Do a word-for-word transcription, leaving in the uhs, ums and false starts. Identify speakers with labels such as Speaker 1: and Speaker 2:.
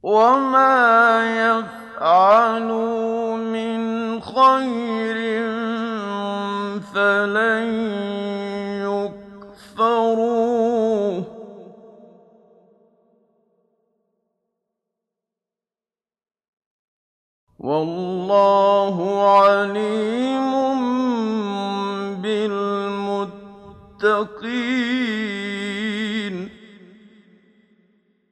Speaker 1: وَمَا يَفْعَلُوا مِنْ خَيْرٍ فَلَن يُكْفَرُوهُ ۗ وَاللَّهُ عَلِيمٌ بِالْمُتَّقِينَ